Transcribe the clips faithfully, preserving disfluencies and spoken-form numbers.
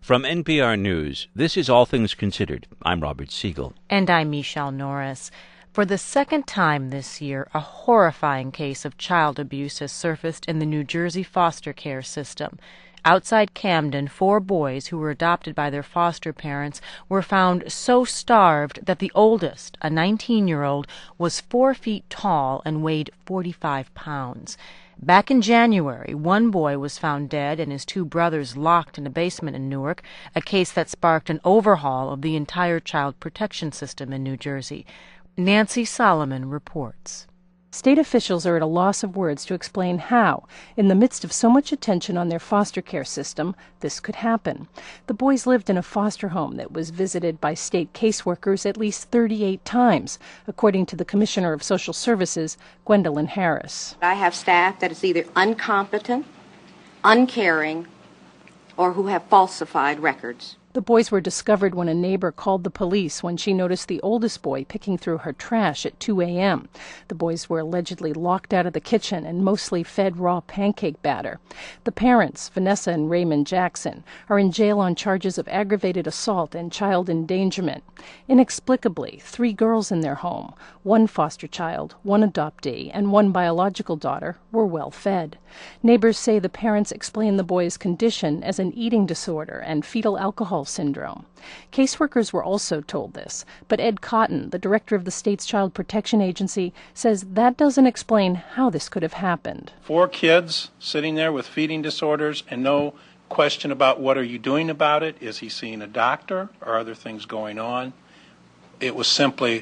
From N P R News, this is All Things Considered. I'm Robert Siegel. And I'm Michelle Norris. For the second time this year, a horrifying case of child abuse has surfaced in the New Jersey foster care system. Outside Camden, four boys who were adopted by their foster parents were found so starved that the oldest, a nineteen-year-old, was four feet tall and weighed forty-five pounds. Back in January, one boy was found dead and his two brothers locked in a basement in Newark, a case that sparked an overhaul of the entire child protection system in New Jersey. Nancy Solomon reports. State officials are at a loss of words to explain how, in the midst of so much attention on their foster care system, this could happen. The boys lived in a foster home that was visited by state caseworkers at least thirty-eight times, according to the Commissioner of Social Services, Gwendolyn Harris. I have staff that is either incompetent, uncaring, or who have falsified records. The boys were discovered when a neighbor called the police when she noticed the oldest boy picking through her trash at two a.m. The boys were allegedly locked out of the kitchen and mostly fed raw pancake batter. The parents, Vanessa and Raymond Jackson, are in jail on charges of aggravated assault and child endangerment. Inexplicably, three girls in their home, one foster child, one adoptee, and one biological daughter, were well fed. Neighbors say the parents explain the boys' condition as an eating disorder and fetal alcohol syndrome. Caseworkers were also told this, but Ed Cotton, the director of the state's Child Protection Agency, says that doesn't explain how this could have happened. Four kids sitting there with feeding disorders and no question about what are you doing about it? Is he seeing a doctor or other things going on? It was simply,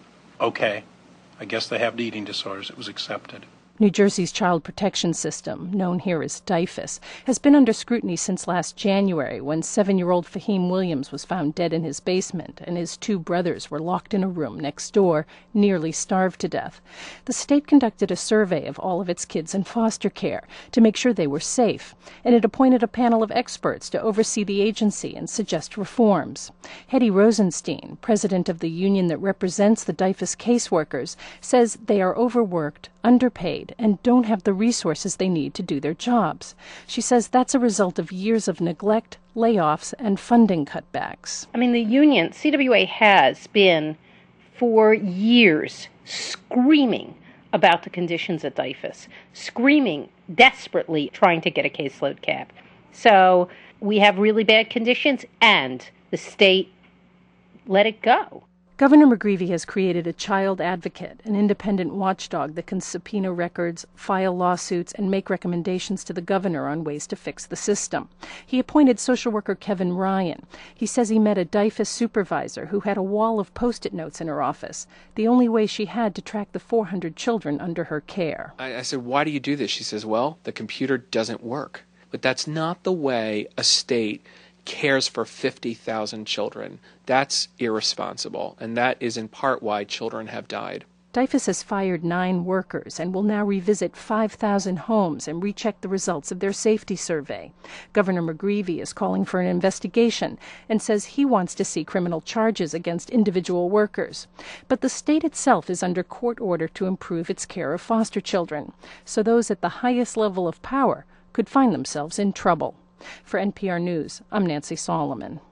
okay, I guess they have eating disorders. It was accepted. New Jersey's child protection system, known here as DYFUS, has been under scrutiny since last January when seven-year-old Fahim Williams was found dead in his basement and his two brothers were locked in a room next door, nearly starved to death. The state conducted a survey of all of its kids in foster care to make sure they were safe, and it appointed a panel of experts to oversee the agency and suggest reforms. Hetty Rosenstein, president of the union that represents the DYFUS caseworkers, says they are overworked, underpaid, and don't have the resources they need to do their jobs. She says that's a result of years of neglect, layoffs, and funding cutbacks. I mean, the union, C W A, has been for years screaming about the conditions at DYFUS, screaming desperately trying to get a caseload cap. So we have really bad conditions, and the state let it go. Governor McGreevey has created a child advocate, an independent watchdog that can subpoena records, file lawsuits, and make recommendations to the governor on ways to fix the system. He appointed social worker Kevin Ryan. He says he met a DYFUS supervisor who had a wall of Post-it notes in her office, the only way she had to track the four hundred children under her care. I, I said, why do you do this? She says, well, the computer doesn't work. But that's not the way a state cares for fifty thousand children. That's irresponsible, and that is in part why children have died. DYFUS has fired nine workers and will now revisit five thousand homes and recheck the results of their safety survey. Governor McGreevey is calling for an investigation and says he wants to see criminal charges against individual workers. But the state itself is under court order to improve its care of foster children, so those at the highest level of power could find themselves in trouble. For N P R News, I'm Nancy Solomon.